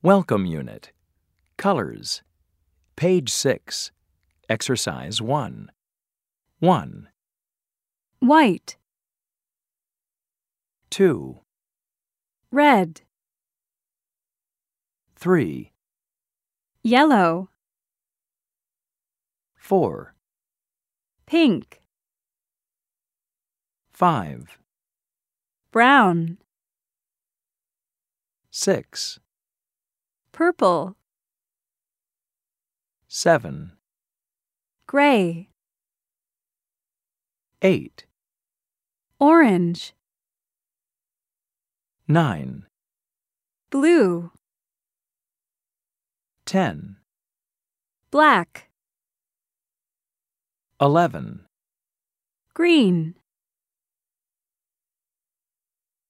Welcome Unit. Colors. Page 6. Exercise 1. 1, White, 2, red, 3, yellow, 4, pink, 5, brown, 6, purple, 7, gray, 8, orange, 9, blue, 10, black, 11, green.